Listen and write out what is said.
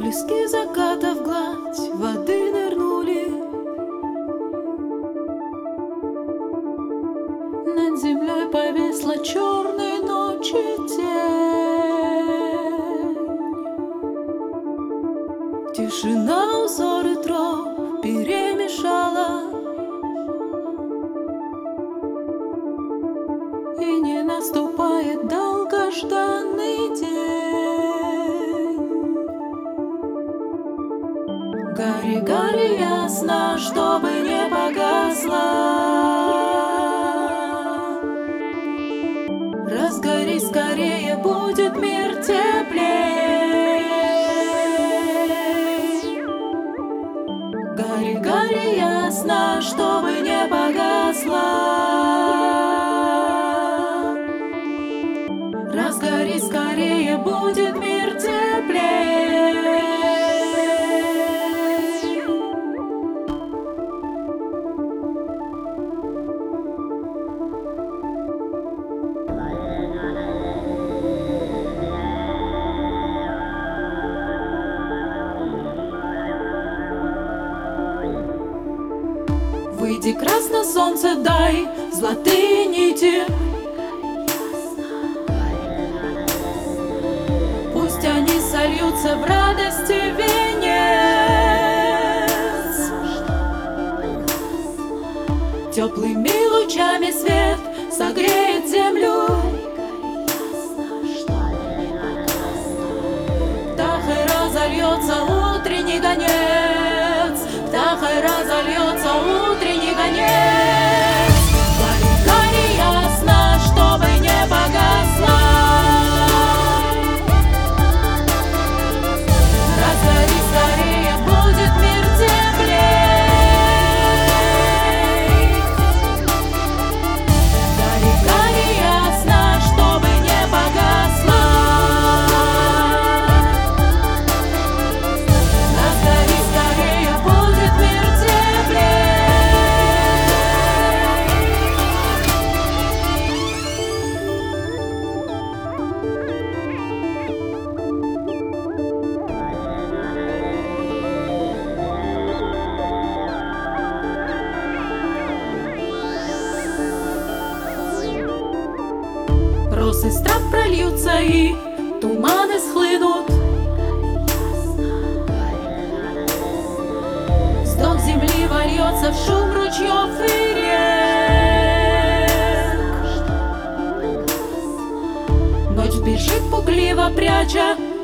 Отблески заката в гладь воды нырнули. Над землей повисла черной ночи тень. Тишина узоры трав перемешала, и не наступает долгожданный день. Гори, гори ясно, чтобы не погасла. Разгорись скорее, будет мир теплей. Гори, гори ясно, чтобы не погасла. Разгорись скорее, будет мир теплей. Выйди, красное солнце, дай золотые нити. Пусть они сольются в радости венец. Теплыми лучами свет согреет землю. Птахой разольется утренний гонец. Птахой разольется утренний гонец. Гори, гори ясно, чтобы не погасла. Разгори скорее, будет мир теплей. Гори, гори ясно, чтобы не погасла. Разгори скорее, будет мир теплей. Росы с трав прольются и туманы схлынут. Вздох земли вольется в шум ручьев и рек. Ночь бежит пугливо, пряча